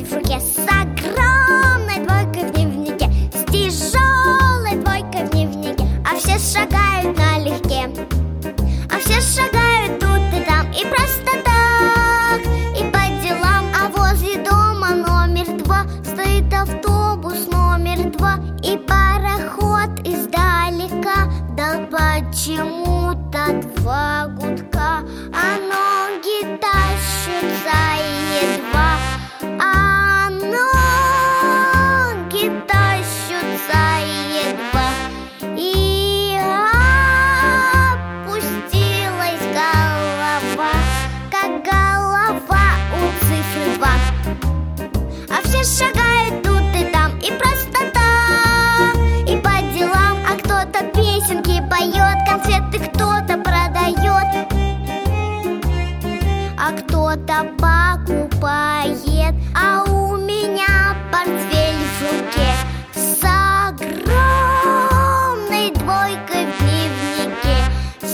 портфель в руке, с огромной двойкой в дневнике, с тяжелой двойкой в дневнике. А все шагают налегке, а все шагают тут и там, и просто так, и по делам. А возле дома номер 2 стоит автобус номер 2 и пароход издалека. Да почему-то 2 гудка, а ноги тащатся едва, а ноги тащатся едва. И опустилась голова, как голова у цифры 2. А все шагают тут и там, и просто так, и по делам. А кто-то песенки поет, конфеты кто-то продает, а кто-то покупает. А у меня портфель в руке, с огромной двойкой в дневнике, с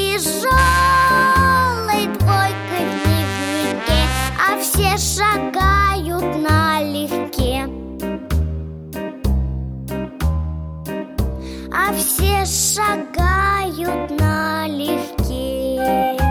тяжелой двойкой в дневнике. А все шагают налегке, а все шагают налегке.